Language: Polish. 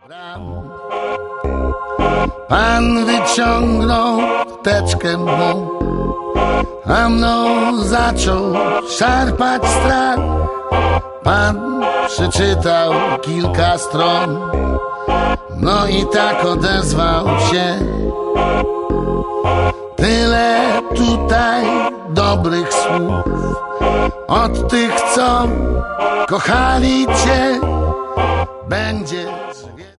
Pan wyciągnął teczkę mu, a mną zaczął szarpać strach. Pan przeczytał kilka stron, no i tak odezwał się: tyle tutaj dobrych słów od tych, co kochali Cię. Będzie